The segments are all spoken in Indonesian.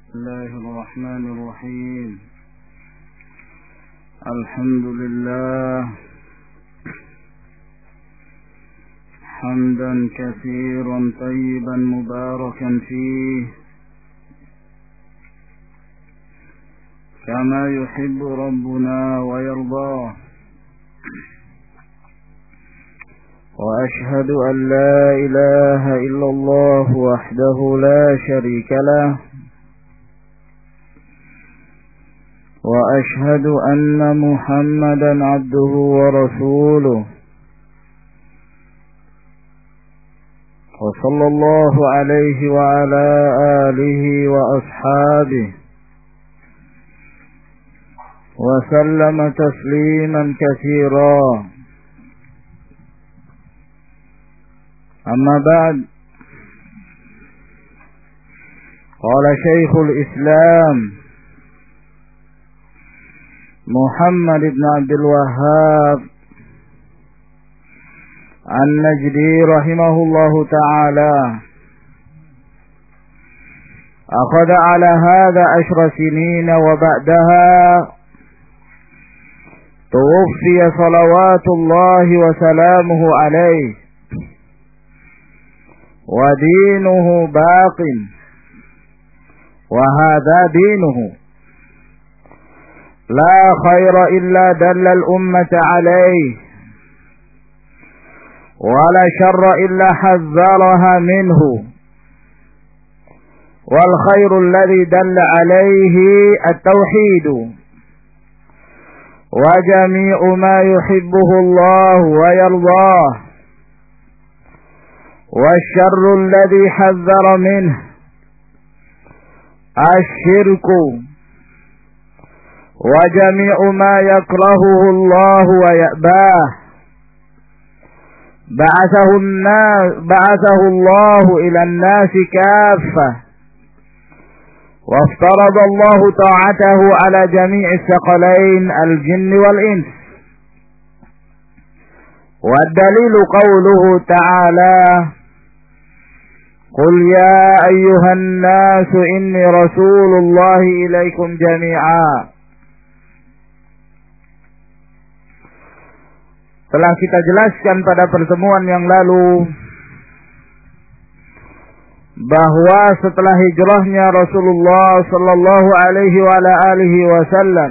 بسم الله الرحمن الرحيم. الحمد لله حمدا كثيرا طيبا مباركا فيه كما يحب ربنا ويرضاه، وأشهد أن لا إله إلا الله وحده لا شريك له، وأشهد أن محمدا عبده ورسوله، وصلى الله عليه وعلى آله وأصحابه وسلم تسليما كثيرا. أما بعد، قال شيخ الإسلام محمد بن عبد الوهاب النجدي رحمه الله تعالى: أخذ على هذا 10 سنين وبعدها توفي صلوات الله وسلامه عليه، ودينه باق، وهذا دينه، لا خير إلا دل الأمة عليه، ولا شر إلا حذرها منه، والخير الذي دل عليه التوحيد، وجميع ما يحبه الله ويرضاه، والشر الذي حذر منه الشرك، وجميع ما يكرهه الله ويأباه. بعثه الله إلى الناس كافة، وافترض الله طاعته على جميع الثقلين الجن والإنس، والدليل قوله تعالى: قل يا أيها الناس إني رسول الله إليكم جميعا. Telah kita jelaskan pada pertemuan yang lalu bahwa setelah hijrahnya Rasulullah sallallahu alaihi wasallam,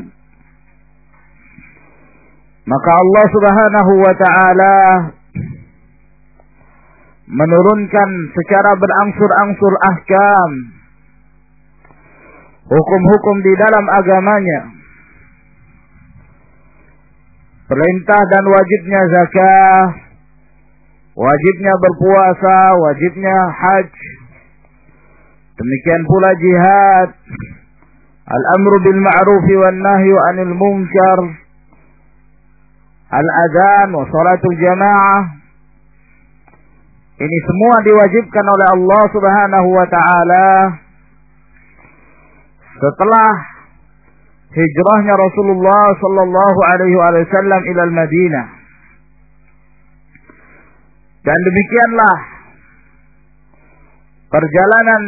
maka Allah Subhanahu wa taala menurunkan secara berangsur-angsur ahkam, hukum-hukum di dalam agamanya. Perintah dan wajibnya zakah, wajibnya berpuasa, wajibnya haji. Demikian pula jihad, al-amru bil ma'ruf wan nahyu 'anil munkar, al-adzan wa salatul jamaah. Ini semua diwajibkan oleh Allah Subhanahu wa taala setelah hijrahnya Rasulullah sallallahu alaihi wasallam ila Madinah. Dan demikianlah perjalanan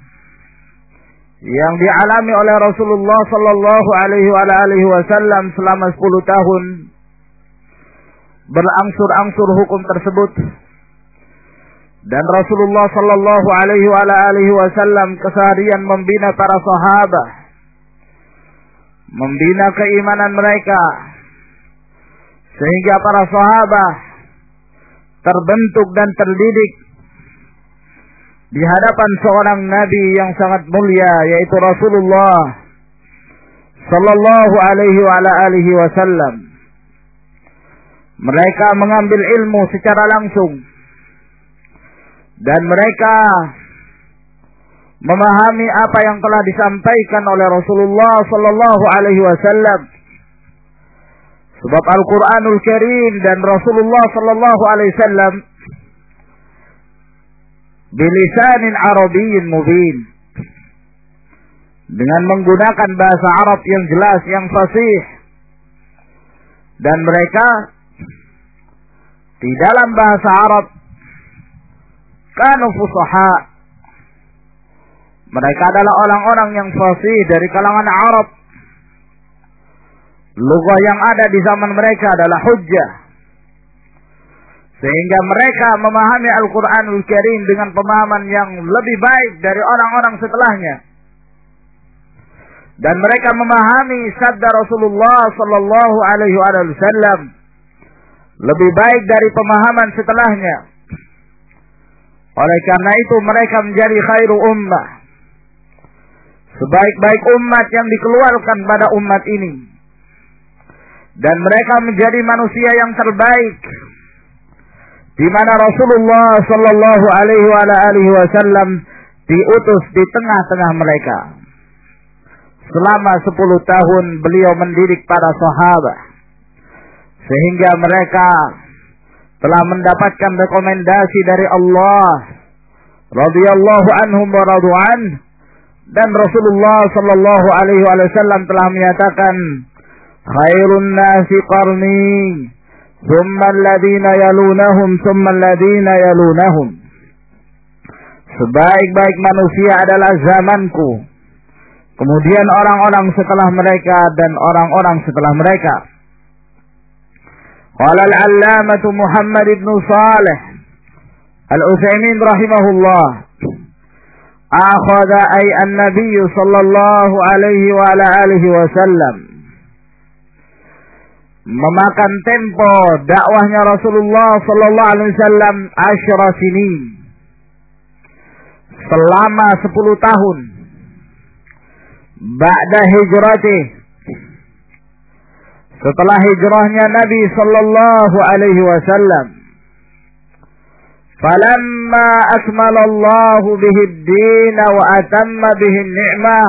yang dialami oleh Rasulullah sallallahu alaihi wasallam selama 10 tahun, berangsur-angsur hukum tersebut. Dan Rasulullah sallallahu alaihi wasallam keseharian membina para sahabat, membina keimanan mereka, sehingga para sahabat terbentuk dan terdidik di hadapan seorang nabi yang sangat mulia, yaitu Rasulullah sallallahu alaihi wasallam. Mereka mengambil ilmu secara langsung, dan mereka memahami apa yang telah disampaikan oleh Rasulullah sallallahu alaihi wasallam. Sebab Al-Qur'anul Karim dan Rasulullah sallallahu alaihi wasallam bilisanin Arabiyyin mubin, dengan menggunakan bahasa Arab yang jelas, yang fasih. Dan mereka di dalam bahasa Arab kanu fusaha, Mereka adalah orang-orang yang fasih dari kalangan Arab. Lughah yang ada di zaman mereka adalah hujjah. Sehingga mereka memahami Al-Quranul Karim dengan pemahaman yang lebih baik dari orang-orang setelahnya. Dan mereka memahami sabda Rasulullah sallallahu alaihi wasallam lebih baik dari pemahaman setelahnya. Oleh karena itu mereka menjadi khairu ummah, sebaik-baik umat yang dikeluarkan pada umat ini. Dan mereka menjadi manusia yang terbaik, di mana Rasulullah sallallahu alaihi wasallam diutus di tengah-tengah mereka. Selama 10 tahun beliau mendidik para sahabat, sehingga mereka telah mendapatkan rekomendasi dari Allah radhiyallahu anhum wa radu'an. Dan Rasulullah sallallahu alaihi wasallam telah menyatakan, khairun nasi qarni, thumma alladhina yalunahum, thumma alladhina yalunahum. Sebaik-baik manusia adalah zamanku, kemudian orang-orang setelah mereka, dan orang-orang setelah mereka. Qala al-allamatu Muhammad ibn Salih al-Utsaimin rahimahullah, akhadha ay an-nabiy sallallahu alaihi wa ala alihi wasallam, memakan tempo dakwahnya Rasulullah sallallahu alaihi wasallam 10 sinin, selama 10 tahun. Ba'da hijratih, setelah hijrahnya Nabi sallallahu alaihi wasallam. Falamma akmalallahu bihi ad-din wa atamma bihi an-ni'mah,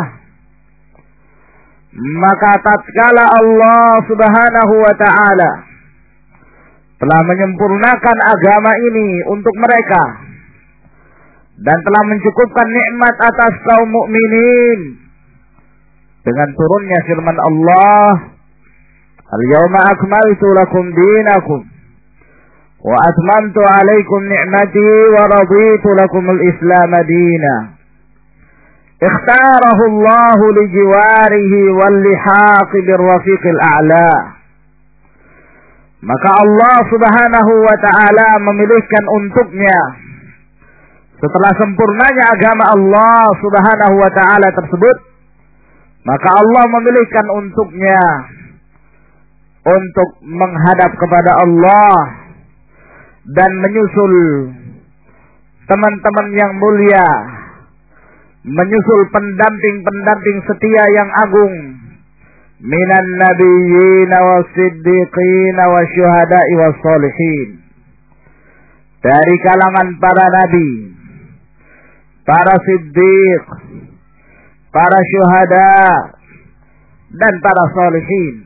maka tatkala Allah Subhanahu wa taala telah menyempurnakan agama ini untuk mereka dan telah mencukupkan nikmat atas kaum mukminin dengan turunnya firman Allah, al-yawma akmaltu lakum dinakum wa atmamtu alaikum ni'mati wa raditu lakum al-islam dina. Ikhtarahu Allah li jiwarihi wal lihaq bir-rafiq al-a'la. Maka Allah Subhanahu wa taala memilihkan untuknya, setelah sempurnanya agama Allah Subhanahu wa taala tersebut, maka Allah memilihkan untuknya untuk menghadap kepada Allah dan menyusul teman-teman yang mulia, menyusul pendamping-pendamping setia yang agung, minan nabiyyin was-siddiqin wasyuhada'i was-shalihin, dari kalangan para nabi, para siddiq, para syuhada, dan para shalihin.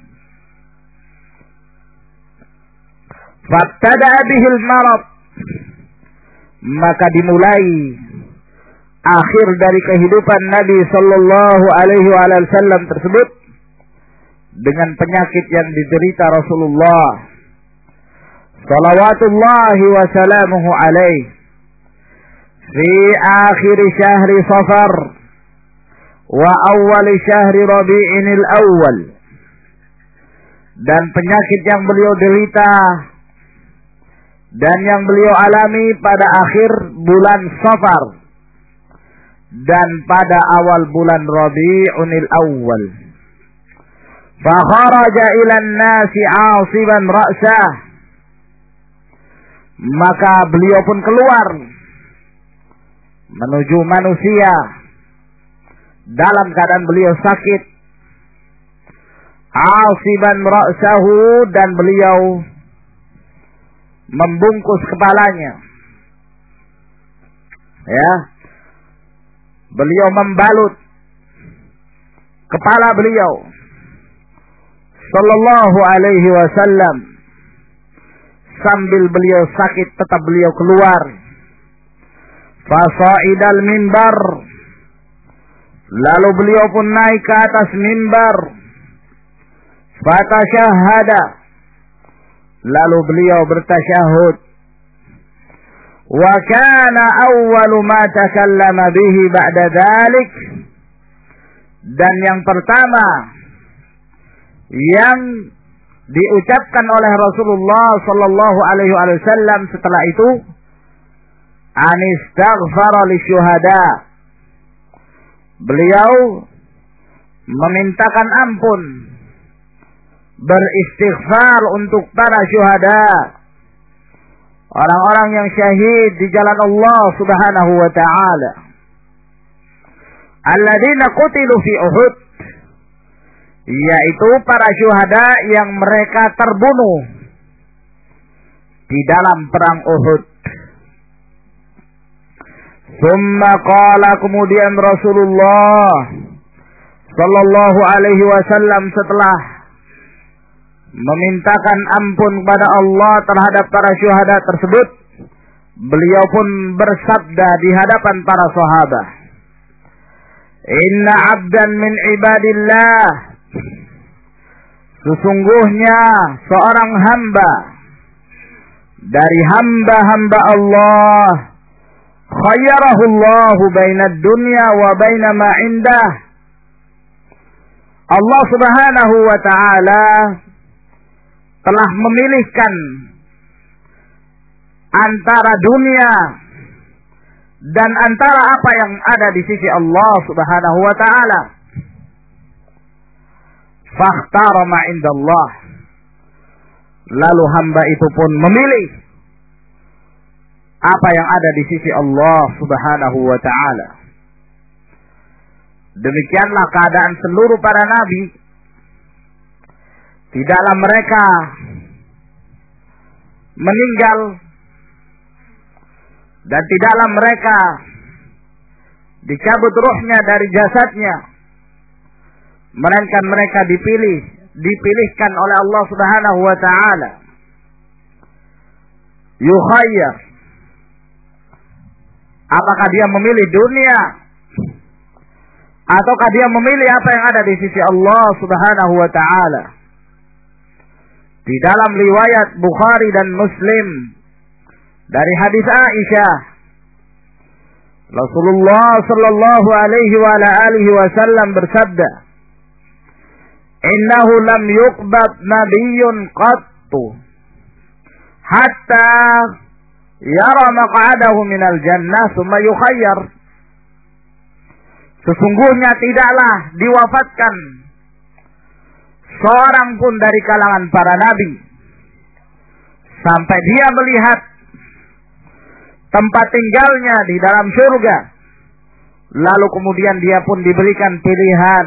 Fabtada'a bihil marad, maka dimulai akhir dari kehidupan Nabi sallallahu alaihi wasallam tersebut dengan penyakit yang diderita Rasulullah salawatullahi wa salamuhu alaihi fi akhir syahri Safar wa awal syahri Rabi'inil awal. Dan penyakit yang beliau derita dan yang beliau alami pada akhir bulan Safar dan pada awal bulan Rabi'unil awal. Fa kharaja ila an-nasi 'asiban ra'sah, maka beliau pun keluar menuju manusia dalam keadaan beliau sakit, 'asiban ra'sahu, dan beliau membungkus kepalanya. Ya, beliau membalut kepala beliau sallallahu alaihi wasallam. Sambil beliau sakit tetap beliau keluar. Fasa'idal mimbar, lalu beliau pun naik ke atas mimbar. Fatasyahada, lalu beliau bertasyahud. wa kana awwalu ma takallama bihi ba'da dzalik, dan yang pertama yang diucapkan oleh Rasulullah sallallahu alaihi wasallam setelah itu, anistaghfara lisyuhada, beliau memintakan ampun, beristighfar untuk para syuhada, orang-orang yang syahid di jalan Allah Subhanahu wa taala, alladzina qutilu fi Uhud, yaitu para syuhada yang mereka terbunuh di dalam perang Uhud. Summa qala, kemudian Rasulullah sallallahu alaihi wasallam setelah memintakan ampun kepada Allah terhadap para syuhada tersebut, beliau pun bersabda di hadapan para sahabat, inna abdan min ibadillah, sesungguhnya seorang hamba dari hamba-hamba Allah, khayyarahu Allahu bainad dunya wa baina ma indah, Allah Subhanahu wa taala telah memilihkan antara dunia dan antara apa yang ada di sisi Allah Subhanahu wa taala. Fakhtara ma indallah, lalu hamba itu pun memilih apa yang ada di sisi Allah Subhanahu wa taala. Demikianlah keadaan seluruh para nabi. Tidaklah mereka meninggal dan tidaklah mereka dicabut ruhnya dari jasadnya, melainkan mereka dipilihkan oleh Allah Subhanahu wa taala. Yukhayyar, apakah dia memilih dunia ataukah dia memilih apa yang ada di sisi Allah Subhanahu wa taala. Di dalam riwayat Bukhari dan Muslim dari hadis Aisyah, Rasulullah sallallahu alaihi wa ala alihi wasallam bersabda, innahu lam yuqbad nabiyyun qattu hatta yara maq'adahu minal jannah thumma yukhayyar. Sesungguhnya tidaklah diwafatkan seorang pun dari kalangan para nabi sampai dia melihat tempat tinggalnya di dalam surga, lalu kemudian dia pun diberikan pilihan.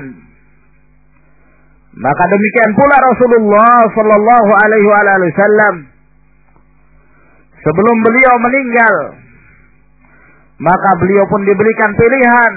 Maka demikian pula Rasulullah sallallahu alaihi wasallam sebelum beliau meninggal, maka beliau pun diberikan pilihan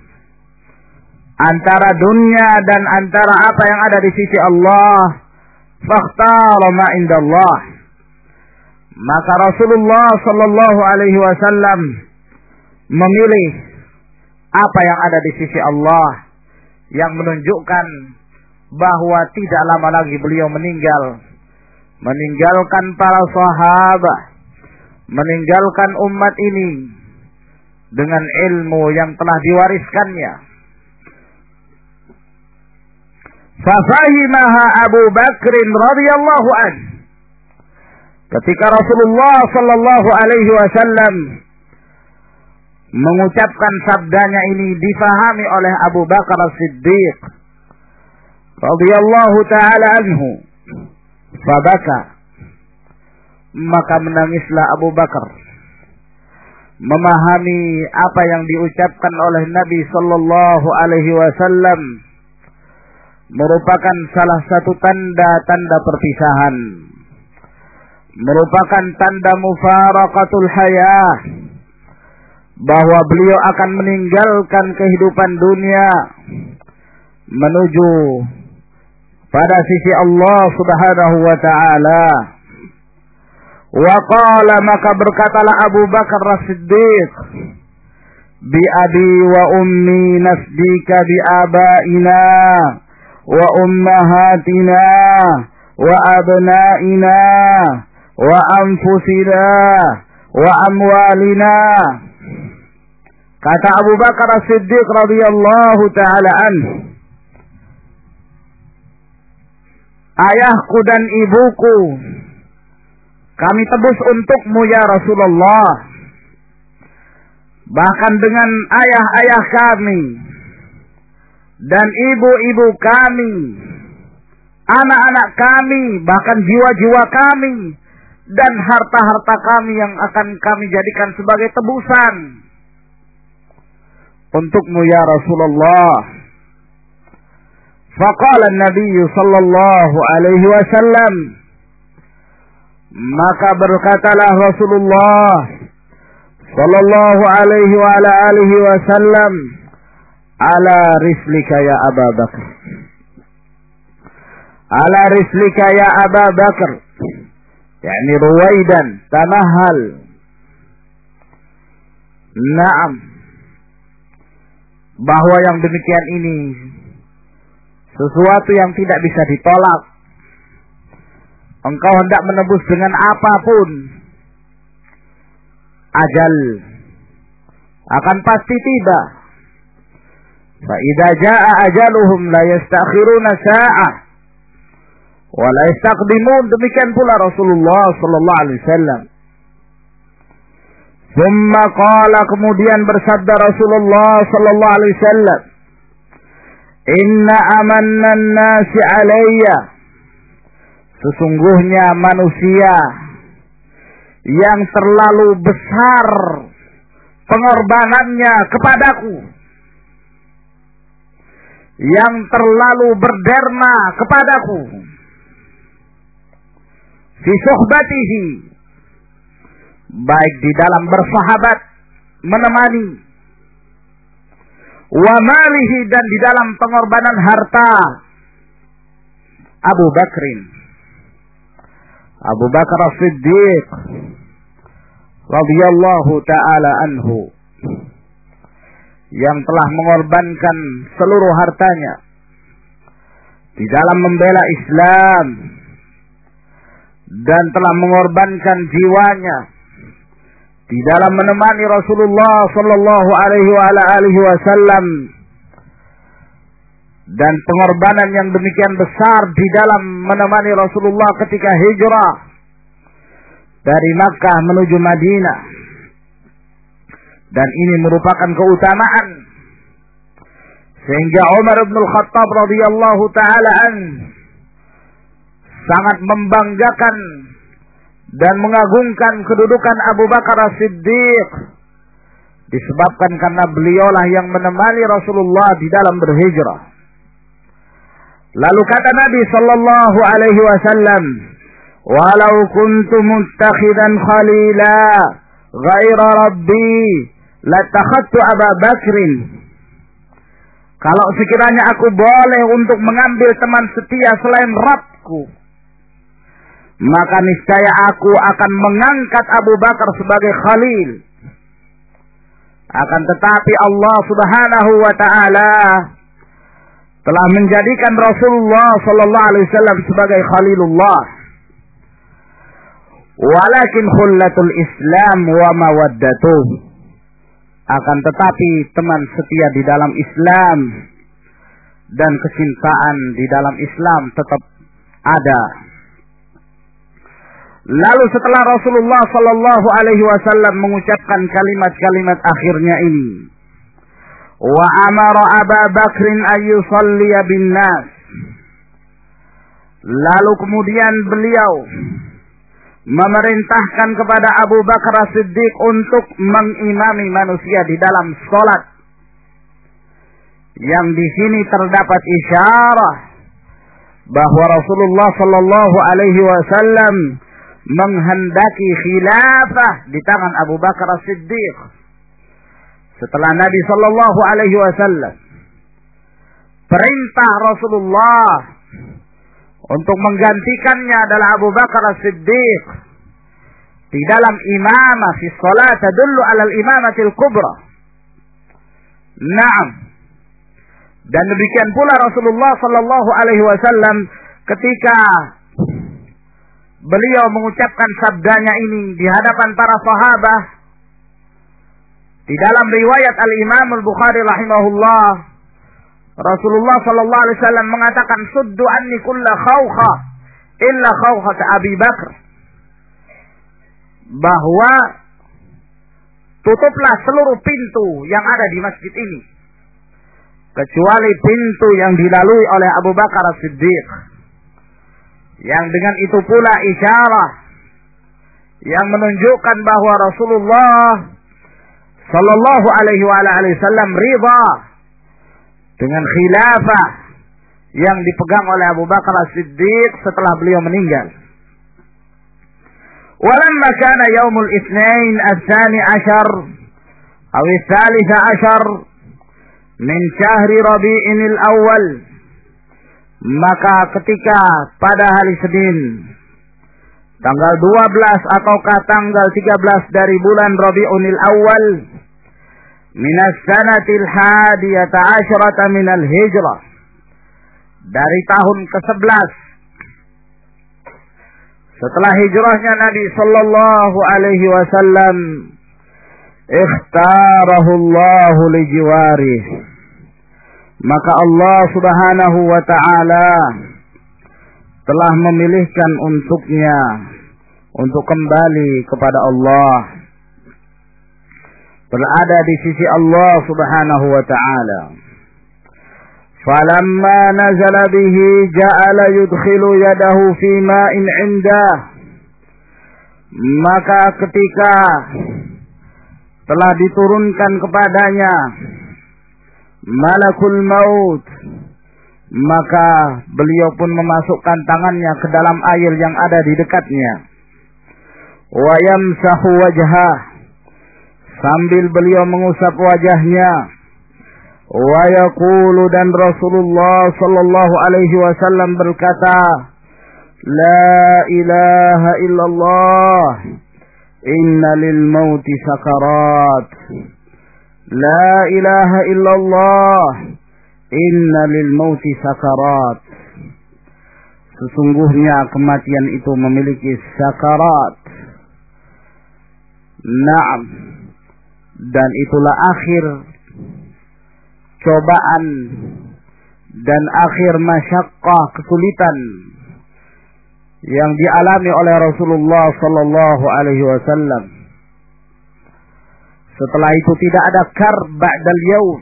antara dunia dan antara apa yang ada di sisi Allah. Fakhtara ma indallah, maka Rasulullah sallallahu alaihi wasallam memilih apa yang ada di sisi Allah, yang menunjukkan bahwa tidak lama lagi beliau meninggalkan para sahabat, meninggalkan umat ini dengan ilmu yang telah diwariskannya. Fafahimaha Abu Bakr radhiyallahu anhu. Ketika Rasulullah sallallahu alaihi wasallam mengucapkan sabdanya ini, difahami oleh Abu Bakar As-Siddiq radhiyallahu taala anhu. Fabaka, maka menangislah Abu Bakar memahami apa yang diucapkan oleh Nabi sallallahu alaihi wasallam merupakan salah satu tanda-tanda perpisahan, merupakan tanda mufaraqatul hayah, bahwa beliau akan meninggalkan kehidupan dunia menuju pada sisi Allah Subhanahu wa taala. Wa qala, maka berkatalah Abu Bakar As-Siddiq, bi abi wa ummi nasdika bi abaina wa ummahatina wa abnaina wa anfusina wa amwalina. Kata Abu Bakar As-Siddiq radhiyallahu taala anhu, ayahku dan ibuku kami tebus untukmu ya Rasulullah. Bahkan dengan ayah-ayah kami dan ibu-ibu kami, anak-anak kami, bahkan jiwa-jiwa kami dan harta-harta kami yang akan kami jadikan sebagai tebusan untukmu ya Rasulullah. Faqala Nabi sallallahu alaihi wasallam, maka berkatalah Rasulullah sallallahu alaihi wa ala alihi wasallam, ala rislika ya Aba Bakar, ala rislika ya Aba Bakar, yakni ruwaidan, tamahal. Naam, bahwa yang demikian ini sesuatu yang tidak bisa ditolak. Engkau hendak menebus dengan apapun, ajal akan pasti tiba. Fa idza jaa ajaluhum la yastakhiruna sa'ah wa la yastaqdimun. Demikian pula Rasulullah sallallahu alaihi wasallam. Thumma qala, kemudian bersabda Rasulullah sallallahu alaihi wasallam, inna amanna an-nasi alayya, sesungguhnya manusia yang terlalu besar pengorbanannya kepadaku, yang terlalu berderma kepadaku, fi suhbatihi, baik di dalam bersahabat menemani, wa malihi, dan di dalam pengorbanan harta. Abu Bakar As-Siddiq radhiyallahu taala anhu, yang telah mengorbankan seluruh hartanya di dalam membela Islam dan telah mengorbankan jiwanya di dalam menemani Rasulullah sallallahu alaihi wasallam, dan pengorbanan yang demikian besar di dalam menemani Rasulullah ketika hijrah dari Makkah menuju Madinah. Dan ini merupakan keutamaan sehingga Umar bin Khattab radhiyallahu taala sangat membanggakan dan mengagungkan kedudukan Abu Bakar As-Siddiq, disebabkan karena beliaulah yang menemani Rasulullah di dalam berhijrah. Lalu kata Nabi sallallahu alaihi wasallam, walau kuntu muttakhidan khalila ghaira rabbi latakhadtu Aba Bakrin. Kalau sekiranya aku boleh untuk mengambil teman setia selain Rabbku, maka niscaya aku akan mengangkat Abu Bakar sebagai khalil. Akan tetapi Allah Subhanahu wa taala telah menjadikan Rasulullah sallallahu alaihi wasallam sebagai khalilullah. Walakin khullatul Islam wa mawaddatuh. Akan tetapi teman setia di dalam Islam dan kecintaan di dalam Islam tetap ada. Lalu setelah Rasulullah sallallahu alaihi wasallam mengucapkan kalimat-kalimat akhirnya ini, wa amara Aba Bakrin ayyusalliya bin nas. Lalu kemudian beliau memerintahkan kepada Abu Bakar As-Siddiq untuk mengimami manusia di dalam salat. Yang di sini terdapat isyarah bahwa Rasulullah sallallahu alaihi wasallam menghendaki khilafah di tangan Abu Bakar As-Siddiq setelah Nabi sallallahu alaihi wasallam. Perintah Rasulullah untuk menggantikannya adalah Abu Bakar As-Siddiq di dalam imamah fi shalat tadullu ala al-imamatil kubra. Naam. Dan demikian pula Rasulullah sallallahu alaihi wasallam ketika beliau mengucapkan sabdanya ini di hadapan para sahabat. Di dalam riwayat Al-Imam Al-Bukhari rahimahullah, Rasulullah sallallahu alaihi wasallam mengatakan, "Suddu anni kulla khawkha illa khawkhat Abi Bakr." Bahwa tutuplah seluruh pintu yang ada di masjid ini, kecuali pintu yang dilalui oleh Abu Bakar As-Siddiq. Yang dengan itu pula isyarah yang menunjukkan bahwa Rasulullah sallallahu alaihi wasallam ridha dengan khilafah yang dipegang oleh Abu Bakar As-Siddiq setelah beliau meninggal. Walamma kana yaumul itsnain ats-tsani asyar aw ats-tsalits asyar min syahri Rabi'il Awal, maka ketika pada hari Senin tanggal 12 ataukah tanggal 13 dari bulan Rabi'ul Awal minas sanatil hadiyata asyrata minal hijrah, dari tahun ke-11 setelah hijrahnya Nabi sallallahu alaihi wasallam, ikhtarahu Allah li jiwarih, maka Allah subhanahu wa ta'ala telah memilihkan untuknya untuk kembali kepada Allah, berada di sisi Allah subhanahu wa ta'ala. Falamma nazala bihi ja'ala yudkhilu yadahu fi ma'in 'indah, maka ketika telah diturunkan kepadanya malakul maut, maka beliau pun memasukkan tangannya ke dalam air yang ada di dekatnya. Wa yamsahu wajhah, sambil beliau mengusap wajahnya. Wa yaqulu, dan Rasulullah sallallahu alaihi wasallam berkata, la ilaha illallah, inna lil mauti sakarat. La ilaha illallah, inna lil mauti sakarat. Sesungguhnya kematian itu memiliki sakarat. Naam. Dan itulah akhir cobaan dan akhir masyaqqah, kesulitan yang dialami oleh Rasulullah sallallahu alaihi wasallam. Setelah itu tidak ada karb ba'dal yaum.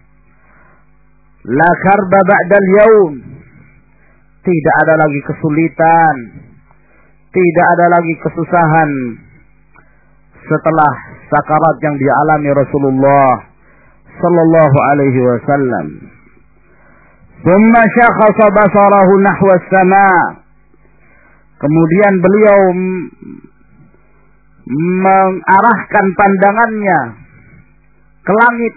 La karba ba'dal yaum. Tidak ada lagi kesulitan, tidak ada lagi kesusahan setelah sakarat yang dialami Rasulullah sallallahu alaihi wasallam. Thumma syakhasa basarahu nahwa as-sama'. Kemudian beliau mengarahkan pandangannya ke langit.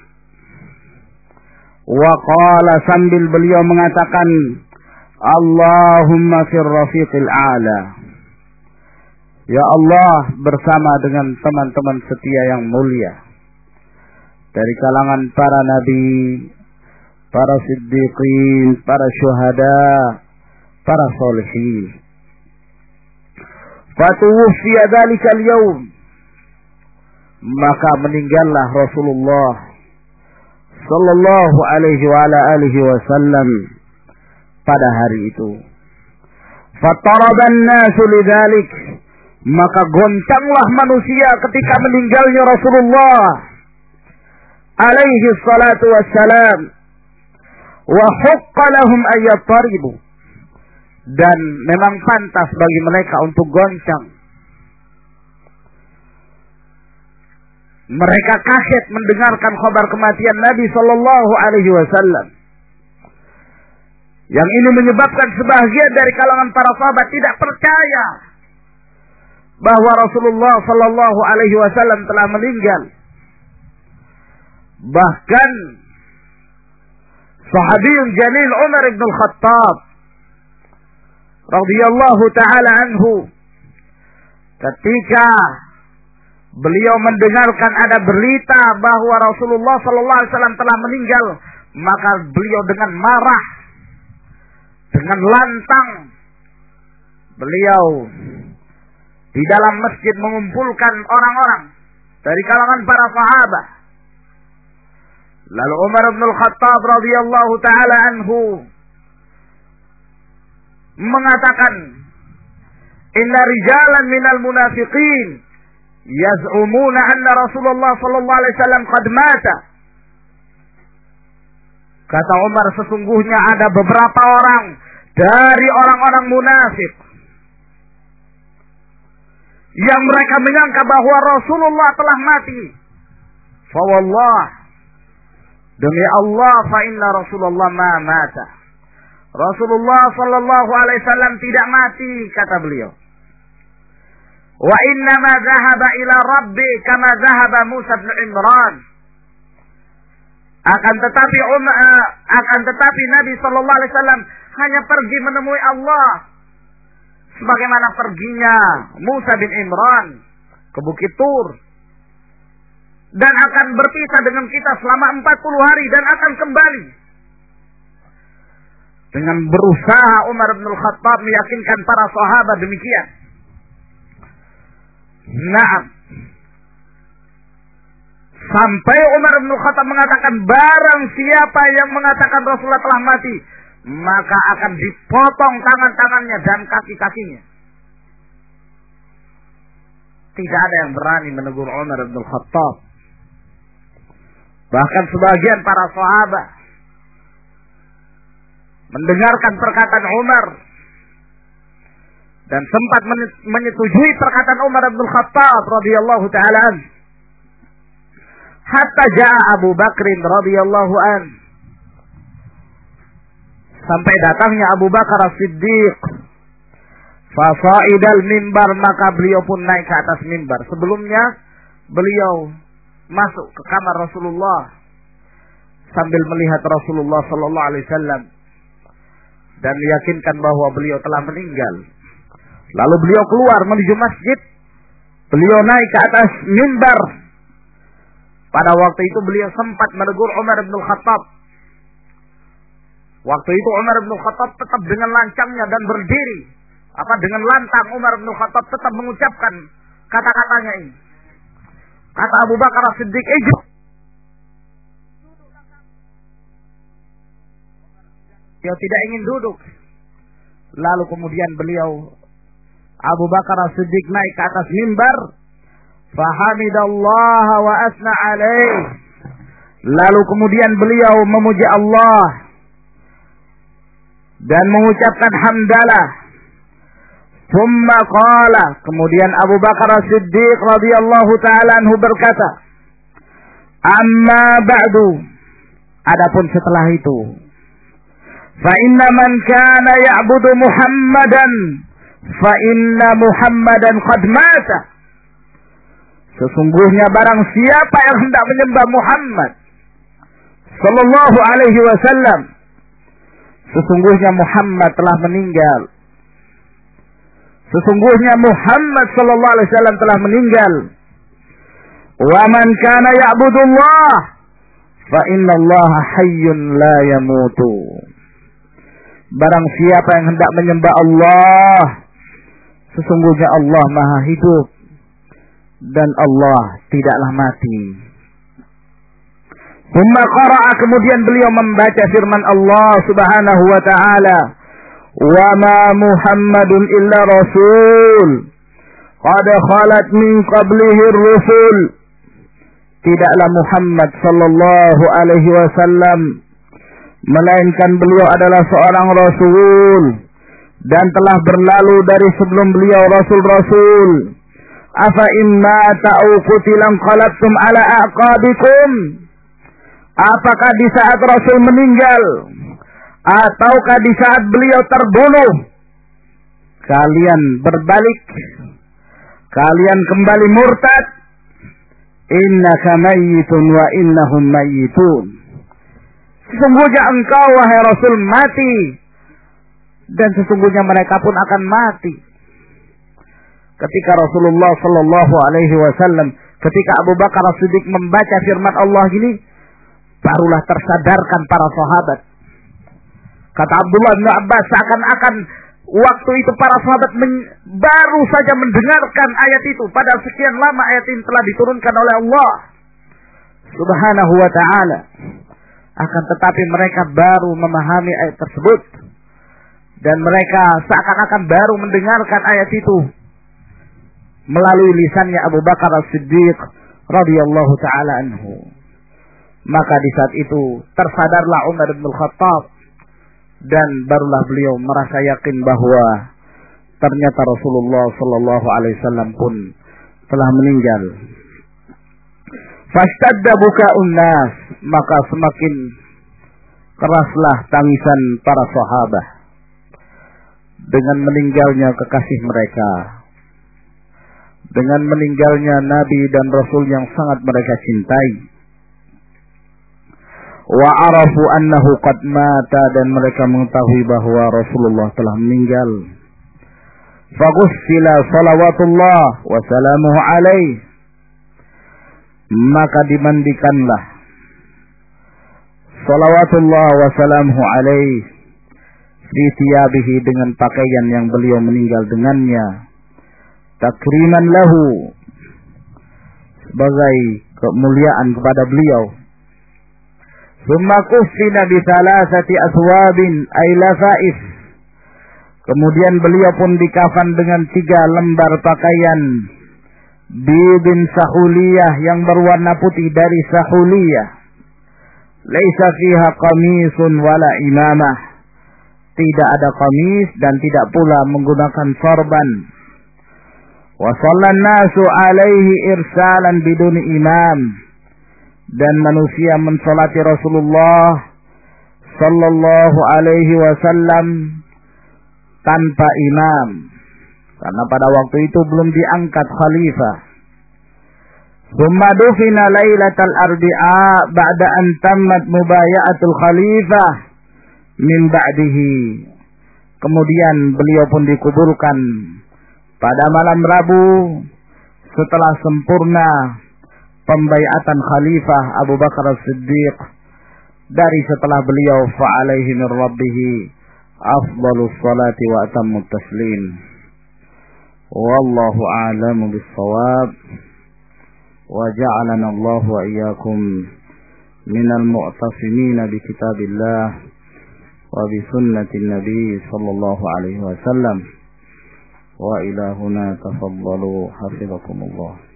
Wa qala, sambil beliau mengatakan, Allahumma fir rafiqil a'la. Ya Allah, bersama dengan teman-teman setia yang mulia dari kalangan para nabi, para siddiqin, para syuhada, para sholihin. Fatuwuffiya dzalikal yaum, maka meninggallah Rasulullah sallallahu alaihi wa ala alihi wasallam pada hari itu. Fataraban nasu lidzalik, maka goncanglah manusia ketika meninggalnya Rasulullah alaihi salatu wassalam. Wa haqqa lahum ayattaribu, dan memang pantas bagi mereka untuk goncang. Mereka kaget mendengarkan kabar kematian Nabi sallallahu alaihi wasallam. Yang ini menyebabkan sebagian dari kalangan para sahabat tidak percaya bahwa Rasulullah sallallahu alaihi wasallam telah meninggal. Bahkan sahabiyun jalil Umar ibn al-Khattab radhiyallahu taala anhu, ketika beliau mendengarkan ada berita bahwa Rasulullah sallallahu alaihi wasallam telah meninggal, maka beliau dengan marah, dengan lantang, beliau di dalam masjid mengumpulkan orang-orang dari kalangan para sahabat. Lalu Umar bin Al-Khattab radhiyallahu taala anhu mengatakan, "Inna rijalan minal munafiqin yaz'umuna anna Rasulullah sallallahu alaihi wasallam qad mata." Kata Umar, sesungguhnya ada beberapa orang dari orang-orang munafik yang mereka menyangka bahwa Rasulullah telah mati. Fa wallah, demi Allah, fa inna Rasulullah ma mata. Rasulullah sallallahu alaihi wasallam tidak mati, kata beliau. Wa inna ma dhahaba ila rabbi kama dhahaba Musa bin Imran. Akan tetapi Nabi sallallahu alaihi wasallam hanya pergi menemui Allah sebagaimana perginya Musa bin Imran ke Bukit Tur, dan akan berpisah dengan kita selama 40 hari dan akan kembali. Dengan berusaha Umar bin Al-Khattab meyakinkan para sahabat demikian. Naam. Sampai Umar bin Al-Khattab mengatakan, barang siapa yang mengatakan Rasulullah telah mati, maka akan dipotong tangan-tangannya dan kaki-kakinya. Tidak ada yang berani menegur Umar bin Al-Khattab. Bahkan sebagian para sahabat mendengarkan perkataan Umar dan sempat menyetujui perkataan Umar bin Al-Khattab radhiyallahu taala an. Hatta jaa Abu Bakr radhiyallahu an. Sampai datangnya Abu Bakar As-Siddiq. Fasa'idal mimbar, maka beliau pun naik ke atas mimbar. Sebelumnya beliau masuk ke kamar Rasulullah sambil melihat Rasulullah sallallahu alaihi wasallam dan meyakinkan bahwa beliau telah meninggal. Lalu beliau keluar menuju masjid. Beliau naik ke atas mimbar. Pada waktu itu beliau sempat menegur Umar bin Al-Khattab. Waktu itu Umar bin Al-Khattab tetap dengan lancangnya dan berdiri. Dengan lantang Umar bin Al-Khattab tetap mengucapkan kata-katanya ini. Kata Abu Bakar As-Siddiq, dia tidak ingin duduk. Lalu kemudian beliau, Abu Bakar As-Siddiq, naik ke atas mimbar. Fahamidallah wa asna alaih. Lalu kemudian beliau memuji Allah dan mengucapkan hamdalah. Thumma qala, kemudian Abu Bakar As-Siddiq radhiyallahu ta'ala anhu berkata, amma ba'du, adapun setelah itu, fa inna man kana ya'budu Muhammadan fa inna Muhammadan qad mata. Sesungguhnya barang siapa yang hendak menyembah Muhammad sallallahu alaihi wasallam, sesungguhnya Muhammad telah meninggal. Sesungguhnya Muhammad sallallahu alaihi wasallam telah meninggal. Wa man kana ya'budullah fa innallaha hayyun la yamutu. Barang siapa yang hendak menyembah Allah, sesungguhnya Allah Maha hidup dan Allah tidaklah mati. Thumma qara'a, kemudian beliau membaca firman Allah Subhanahu wa taala, "Wa ma Muhammadun illa rasul qad khalat min qablihi ar-rusul." Tidaklah Muhammad sallallahu alaihi wasallam melainkan beliau adalah seorang rasul dan telah berlalu dari sebelum beliau rasul-rasul. Afa imma ta'u qutilan qalabtum ala aqabikum. Apakah di saat Rasul meninggal ataukah di saat beliau terbunuh kalian berbalik, kalian kembali murtad? Innaka mayyitun wa innahum mayyitun. Sesungguhnya engkau wahai Rasul mati dan sesungguhnya mereka pun akan mati. Ketika Rasulullah sallallahu alaihi wasallam, ketika Abu Bakar As-Siddiq membaca firman Allah ini, barulah tersadarkan para sahabat. Kata Abdullah bin Abbas, seakan-akan waktu itu para sahabat baru saja mendengarkan ayat itu. Padahal sekian lama ayat ini telah diturunkan oleh Allah Subhanahu wa ta'ala. Akan tetapi mereka baru memahami ayat tersebut. Dan mereka seakan-akan baru mendengarkan ayat itu melalui lisannya Abu Bakar As-Siddiq radhiyallahu ta'ala anhu. Maka di saat itu tersadarlah Umar bin Khattab. Dan barulah beliau merasa yakin bahwa ternyata Rasulullah sallallahu alaihi wasallam pun telah meninggal. Fashtadda buka'un nas, maka semakin keraslah tangisan para sahabat dengan meninggalnya kekasih mereka, dengan meninggalnya Nabi dan Rasul yang sangat mereka cintai. Wa arafu annahu qad mata, dan mereka mengetahui bahwa Rasulullah telah meninggal. Faghussila salawatullah wa salamuhu alaihi, maka dimandikanlah salawatullah wa salamuhu alaihi fi thiyabihi, dengan pakaian yang beliau meninggal dengannya, takriman lahu, sebagai kemuliaan kepada beliau. Summa kuffina bi salasati aswabin ay lafa'if, kemudian beliau pun dikafan dengan 3 lembar pakaian bidin sahuliyah, yang berwarna putih dari sahuliyah. Laisa fiha qamisun wala imamah, tidak ada qamis dan tidak pula menggunakan sorban. Wa shallan nasu alaihi irsalan biduni imam, dan manusia mensolati Rasulullah sallallahu alaihi wasallam tanpa imam, karena pada waktu itu belum diangkat khalifah. Thumma dufina lailatal arbi'a ba'da an tammat mubaya'atul khalifah min ba'dihi, kemudian beliau pun dikuburkan pada malam Rabu setelah sempurna pembaiatan Khalifah Abu Bakar As-Siddiq dari setelah beliau, fa'alaihi min rabbihi afdalus salati wa atammut taslim. Wallahu a'lamu bis-shawab, wa ja'alana Allah wa iyyakum minal mu'tasimin bi kitabillah wa bi sunnatin nabi sallallahu alaihi wasallam. Wa ila huna tafaddalu hafizakumullah.